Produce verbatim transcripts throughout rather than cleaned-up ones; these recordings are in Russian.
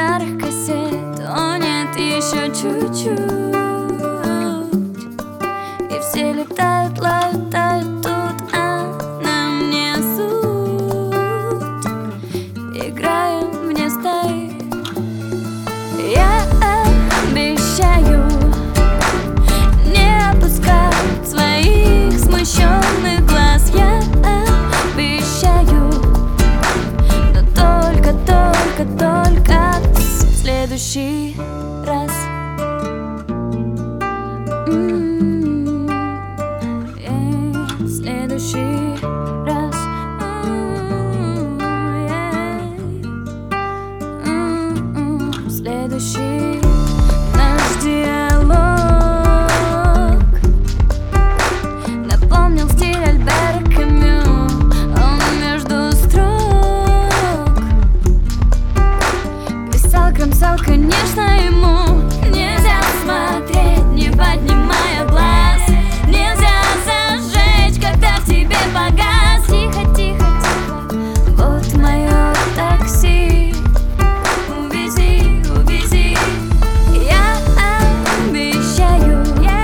старых кассет. О нет, еще чуть-чуть, и все летают, лают, тают тут, а нам не суть. Играем вне стаи. Я обещаю не опускать своих смущенных глаз. Я обещаю, но только, только, только в следующий раз. М-м-м, yeah, в следующий раз. М-м-м, yeah. М-м-м, в следующий наш диалог напомнил стиль Альбера Камю. Он между строк писал, кромсал, конечно, ему нельзя смотреть, не поднимая глаз. Нельзя зажечь, когда в тебе погас. Тихо, тихо, тихо, вот мое такси. Увези, увези. Я обещаю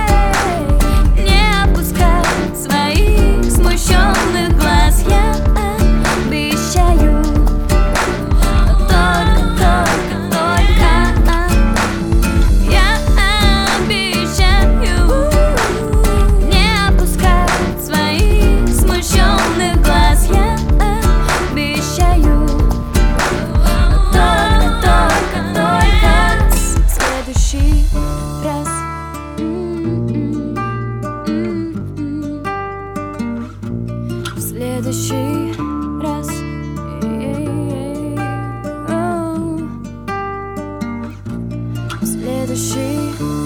не опускать своих смущенных глаз. Я обещаю, но только, только, только. Я обещаю не опускать своих смущенных глаз. Я обещаю, но только, только, только в следующий раз. М-м-м, м-м-м. В следующий раз. Yeah-yeah-yeah. Oh. В следующий